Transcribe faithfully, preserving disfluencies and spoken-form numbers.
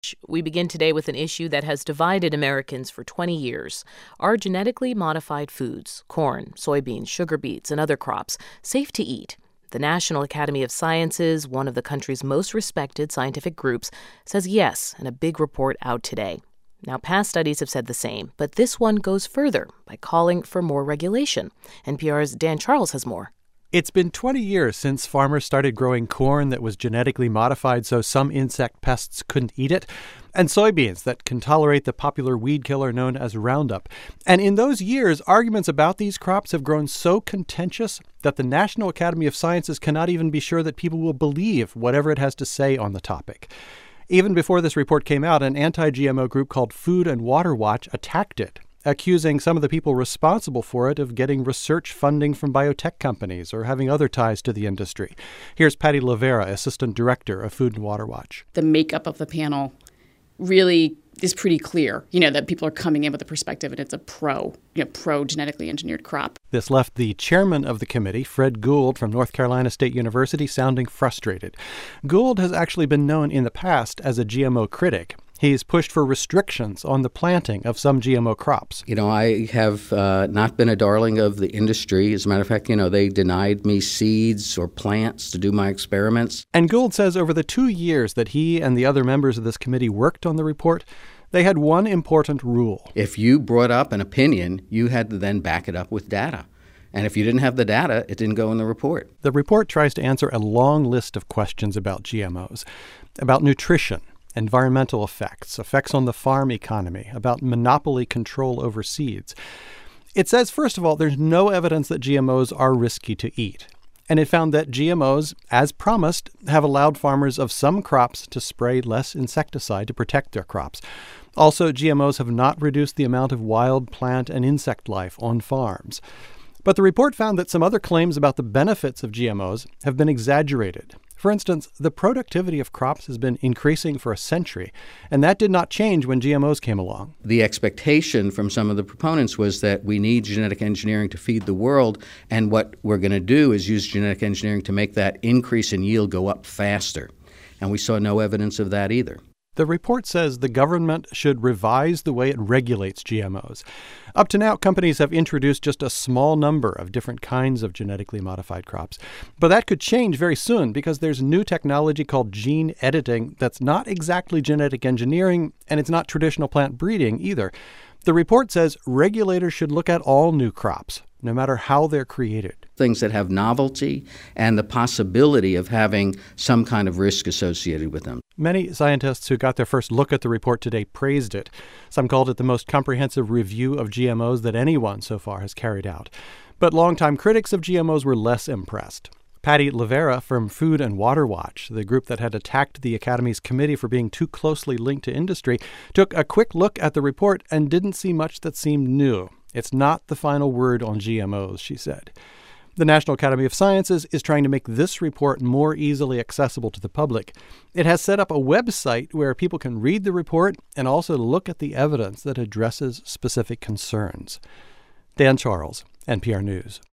We begin today with an issue that has divided Americans for twenty years. Are genetically modified foods, corn, soybeans, sugar beets, and other crops, safe to eat? The National Academy of Sciences, one of the country's most respected scientific groups, says yes in a big report out today. Now, past studies have said the same, but this one goes further by calling for more regulation. N P R's Dan Charles has more. It's been twenty years since farmers started growing corn that was genetically modified so some insect pests couldn't eat it, and soybeans that can tolerate the popular weed killer known as Roundup. And in those years, arguments about these crops have grown so contentious that the National Academy of Sciences cannot even be sure that people will believe whatever it has to say on the topic. Even before this report came out, an anti-G M O group called Food and Water Watch attacked it, accusing some of the people responsible for it of getting research funding from biotech companies or having other ties to the industry. Here's Patty Lavera, Assistant Director of Food and Water Watch. The makeup of the panel really is pretty clear, you know, that people are coming in with a perspective and it's a pro, you know, pro-genetically engineered crop. This left the chairman of the committee, Fred Gould from North Carolina State University, sounding frustrated. Gould has actually been known in the past as a G M O critic. He's pushed for restrictions on the planting of some G M O crops. You know, I have uh, not been a darling of the industry. As a matter of fact, you know, they denied me seeds or plants to do my experiments. And Gould says over the two years that he and the other members of this committee worked on the report, they had one important rule. If you brought up an opinion, you had to then back it up with data. And if you didn't have the data, it didn't go in the report. The report tries to answer a long list of questions about G M Os, about nutrition, environmental effects, effects on the farm economy, about monopoly control over seeds. It says, first of all, there's no evidence that G M Os are risky to eat. And it found that G M Os, as promised, have allowed farmers of some crops to spray less insecticide to protect their crops. Also, G M Os have not reduced the amount of wild plant and insect life on farms. But the report found that some other claims about the benefits of G M Os have been exaggerated. For instance, the productivity of crops has been increasing for a century, and that did not change when G M Os came along. The expectation from some of the proponents was that we need genetic engineering to feed the world, and what we're going to do is use genetic engineering to make that increase in yield go up faster. And we saw no evidence of that either. The report says the government should revise the way it regulates G M Os. Up to now, companies have introduced just a small number of different kinds of genetically modified crops. But that could change very soon because there's new technology called gene editing that's not exactly genetic engineering, and it's not traditional plant breeding either. The report says regulators should look at all new crops, no matter how they're created. Things that have novelty and the possibility of having some kind of risk associated with them. Many scientists who got their first look at the report today praised it. Some called it the most comprehensive review of G M Os that anyone so far has carried out. But longtime critics of G M Os were less impressed. Patty Lavera from Food and Water Watch, the group that had attacked the Academy's committee for being too closely linked to industry, took a quick look at the report and didn't see much that seemed new. It's not the final word on G M Os, she said. The National Academy of Sciences is trying to make this report more easily accessible to the public. It has set up a website where people can read the report and also look at the evidence that addresses specific concerns. Dan Charles, N P R News.